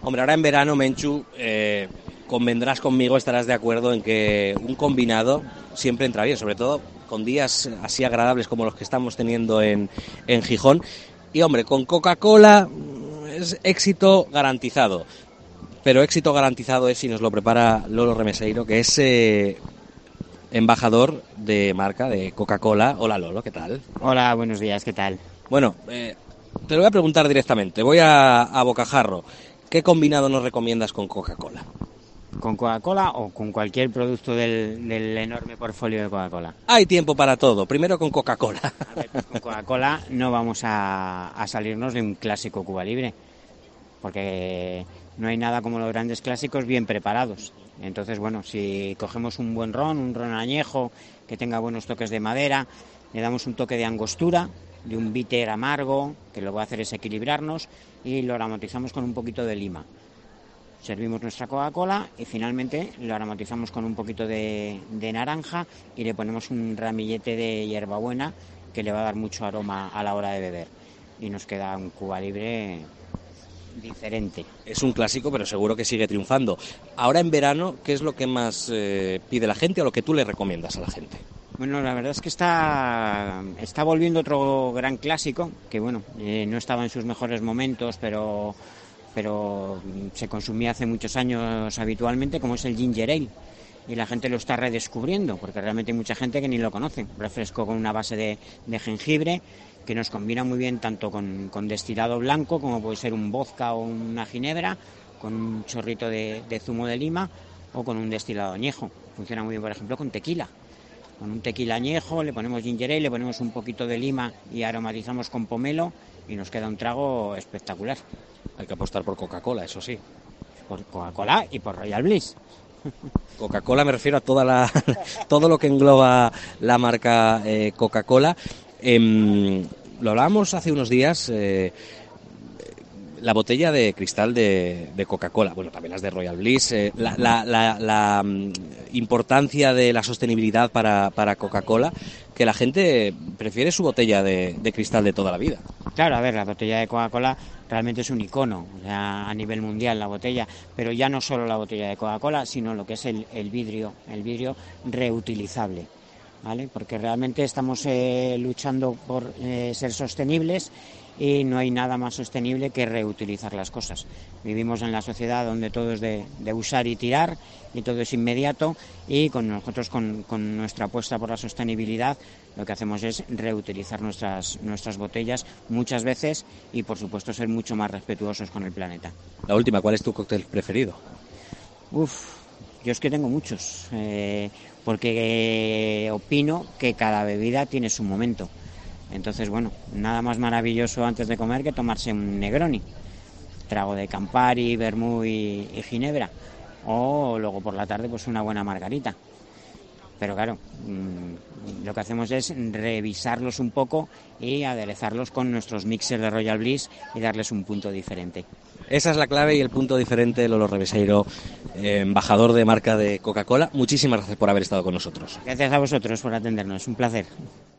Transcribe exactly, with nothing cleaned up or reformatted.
Hombre, ahora en verano, Menchu, eh, convendrás conmigo, estarás de acuerdo en que un combinado siempre entra bien, sobre todo con días así agradables como los que estamos teniendo en, en Gijón. Y hombre, con Coca-Cola es éxito garantizado, pero éxito garantizado es si nos lo prepara Lolo Remeseiro, que es eh, embajador de marca de Coca-Cola. Hola Lolo, ¿qué tal? Hola, buenos días, ¿qué tal? Bueno, eh, te lo voy a preguntar directamente, voy a, a bocajarro. ¿Qué combinado nos recomiendas con Coca-Cola? ¿Con Coca-Cola o con cualquier producto del, del enorme portfolio de Coca-Cola? Hay tiempo para todo, primero con Coca-Cola. A ver, pues con Coca-Cola no vamos a, a salirnos de un clásico Cuba Libre, porque no hay nada como los grandes clásicos bien preparados. Entonces, bueno, si cogemos un buen ron, un ron añejo, que tenga buenos toques de madera, le damos un toque de angostura, de un bitter amargo, que lo que va a hacer es equilibrarnos, y lo aromatizamos con un poquito de lima. Servimos nuestra Coca-Cola y finalmente lo aromatizamos con un poquito de, de naranja y le ponemos un ramillete de hierbabuena que le va a dar mucho aroma a la hora de beber. Y nos queda un Cuba Libre diferente. Es un clásico, pero seguro que sigue triunfando. Ahora en verano, ¿qué es lo que más eh, pide la gente o lo que tú le recomiendas a la gente? Bueno, la verdad es que está, está volviendo otro gran clásico, que bueno, eh, no estaba en sus mejores momentos, pero, pero se consumía hace muchos años habitualmente, como es el ginger ale. Y la gente lo está redescubriendo, porque realmente hay mucha gente que ni lo conoce. Refresco con una base de, de jengibre, que nos combina muy bien tanto con, con destilado blanco, como puede ser un vodka o una ginebra, con un chorrito de, de zumo de lima, o con un destilado añejo. Funciona muy bien, por ejemplo, con tequila. Con un tequila añejo, le ponemos ginger ale, le ponemos un poquito de lima y aromatizamos con pomelo y nos queda un trago espectacular. Hay que apostar por Coca-Cola, eso sí. Por Coca-Cola y por Royal Bliss. Coca-Cola me refiero a toda la, todo lo que engloba la marca eh, Coca-Cola. Eh, lo hablábamos hace unos días, eh, la botella de cristal de, de Coca-Cola, bueno, también las de Royal Bliss, eh, la, la, la, la um, importancia de la sostenibilidad para, para Coca-Cola, que la gente prefiere su botella de, de cristal de toda la vida. Claro, a ver, la botella de Coca-Cola realmente es un icono, o sea, a nivel mundial la botella, pero ya no solo la botella de Coca-Cola, sino lo que es el, el vidrio, el vidrio reutilizable, ¿vale? Porque realmente estamos eh, luchando por eh, ser sostenibles y no hay nada más sostenible que reutilizar las cosas. Vivimos en la sociedad donde todo es de, de usar y tirar y todo es inmediato, y con nosotros, con, con nuestra apuesta por la sostenibilidad, lo que hacemos es reutilizar nuestras, nuestras botellas muchas veces y, por supuesto, ser mucho más respetuosos con el planeta. La última, ¿cuál es tu cóctel preferido? Uf, yo es que tengo muchos, eh, porque eh, opino que cada bebida tiene su momento. Entonces, bueno, nada más maravilloso antes de comer que tomarse un Negroni, trago de Campari, vermú y, y ginebra, o luego por la tarde pues una buena margarita. Pero claro, mmm, lo que hacemos es revisarlos un poco y aderezarlos con nuestros mixers de Royal Bliss y darles un punto diferente. Esa es la clave y el punto diferente de Lolo Remeseiro, eh, embajador de marca de Coca-Cola. Muchísimas gracias por haber estado con nosotros. Gracias a vosotros por atendernos, un placer.